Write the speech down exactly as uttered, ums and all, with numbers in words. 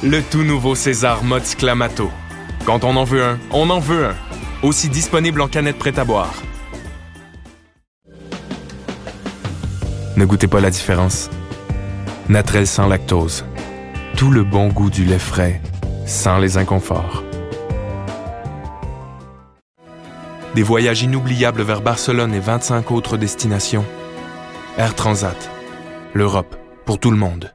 Le tout nouveau César Mode Clamato. Quand on en veut un, on en veut un. Aussi disponible en canette prête à boire. Ne goûtez pas la différence. Natrel sans lactose. Tout le bon goût du lait frais, sans les inconforts. Des voyages inoubliables vers Barcelone et vingt-cinq autres destinations. Air Transat. L'Europe, pour tout le monde.